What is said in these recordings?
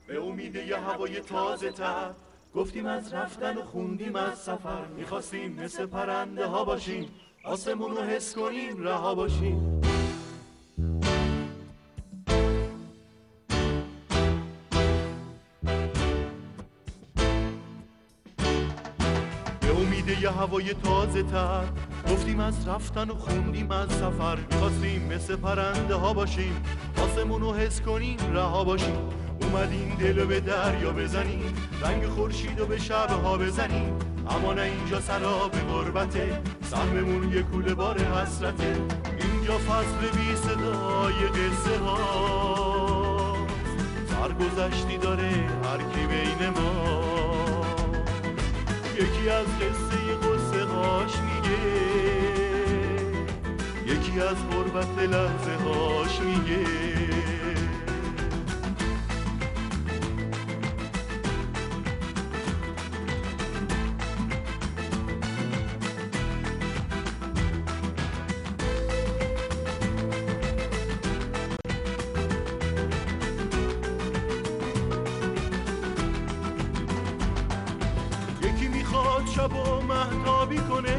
به امید یه هوای تازه تر گفتیم از رفتن و خوندیم از سفر، میخواستیم مثل پرنده ها باشیم، آسمون رو حس کنیم، رها باشیم. به امید یه هوای تازه تر گفتیم از رفتن و خوندیم از سفر، میخواستیم مثل پرنده ها باشیم، آسمون رو حس کنیم، رها باشیم. اومدیم دلو به دریا بزنیم، رنگ خورشید رو به شبها بزنیم، اما نه اینجا سراب غربته، سهممون یه کوله بار حسرته. اینجا فصل بی صدای قصه ها، سرگذشتی داره هر کی بین ما، یکی از قصه قصه هاش میگه، یکی از غربت لحظه هاش میگه. شب و مهتابی کنه،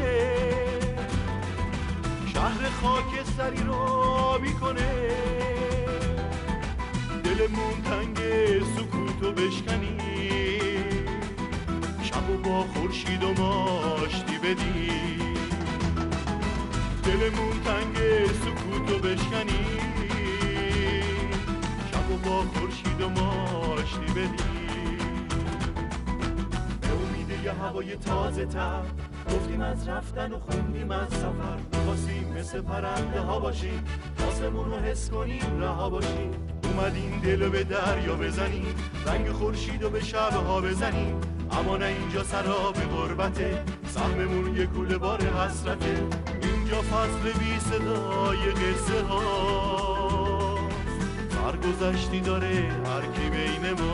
شهر خاکستری رو آبی کنه، دلمون تنگ سکوتو بشکنی، شب و با خورشید و ماشتی بدی، دلمون تنگ سکوتو بشکنی، شب و با خورشید و ماشتی بدی. یه هوای تازه تر گفتیم از رفتن و خوندیم از سفر، میخواستیم مثل پرنده ها باشیم، آسمون رو حس کنیم، رها باشیم. اومدیم دلو به دریا بزنیم، رنگ خورشید رو به شبها بزنیم، اما نه اینجا سراب غربته، سهممون یه کوله بار حسرته. اینجا فصل بی صدای قصه ها، سرگذشتی داره هر کی بین ما،